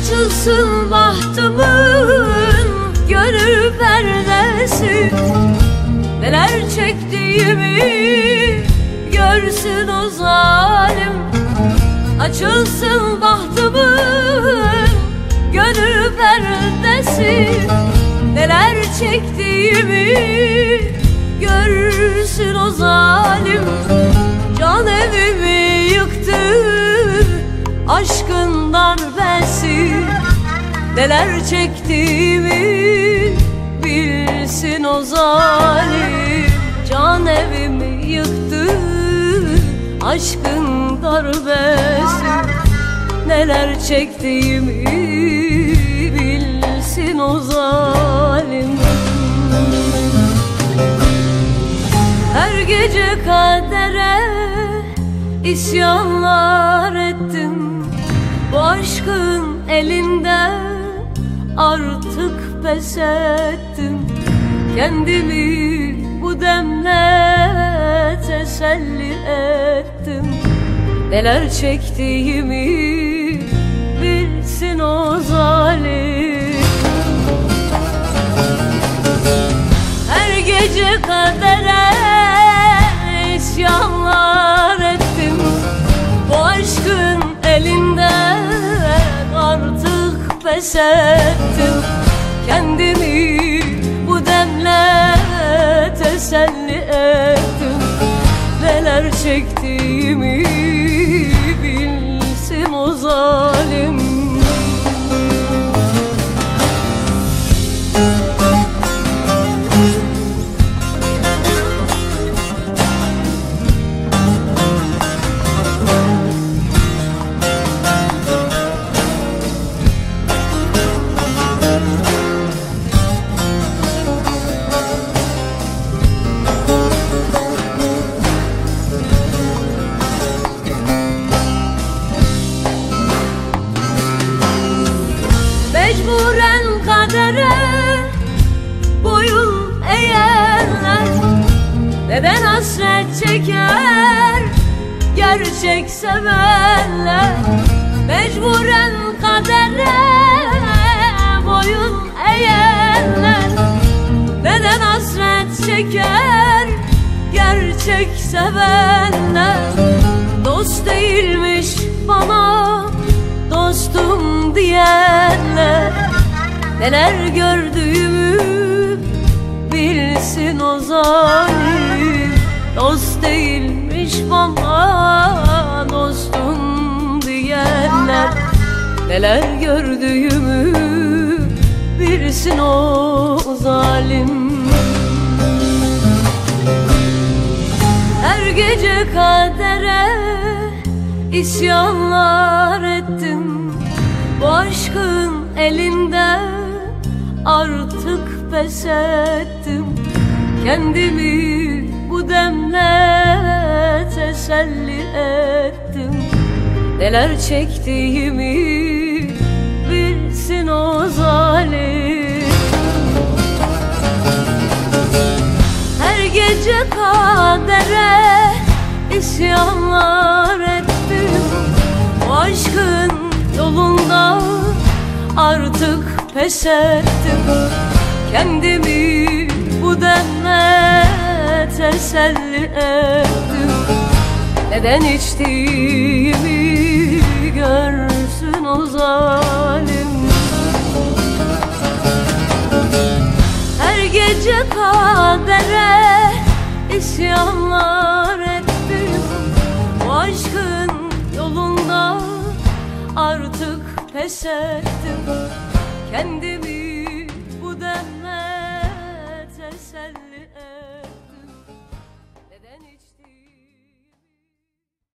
Açılsın bahtımın gönül perdesi, neler çektiğimi görsün o zalim. Açılsın bahtımın gönül perdesi, neler çektiğimi görsün o zalim. Can evimi yıktı aşkın darbesi, neler çektiğimi bilsin o zalim. Can evimi yıktı aşkın darbesi, neler çektiğimi bilsin o zalim. Her gece kadere isyanlar ettim, bu aşkın elinde artık pes ettim. Kendimi bu demle teselli ettim, neler çektiğimi bilsin o zalim. Her gece kadere isyanlar ettim, bu aşkın elinden artık pes ettim. Kendimi bu demle teselli ettim, neler çektiğimi bilsin o zalim. Mecburen kadere boyun eğenler neden hasret çeker gerçek sevenler? Mecburen kadere boyun eğenler neden hasret çeker gerçek sevenler? Dost değilmiş bana dostum diyenler, neler gördüğümü bilsin o zalim. Dost değilmiş bana dostum diyenler, neler gördüğümü bilsin o zalim. Her gece kadere isyanlar ettim, bu aşkın elinde artık pes ettim. Kendimi bu demle teselli ettim, neler çektiğimi bilsin o zalim. Her gece kadere isyanlar ettim, bu aşkın yolunda artık pes ettim. Kendimi bu denle teselli ettim, neden içtiğimi görsün o zalim. Her gece kadere isyanlar ettim, bu aşkın yolunda artık pes ettim. Kendimi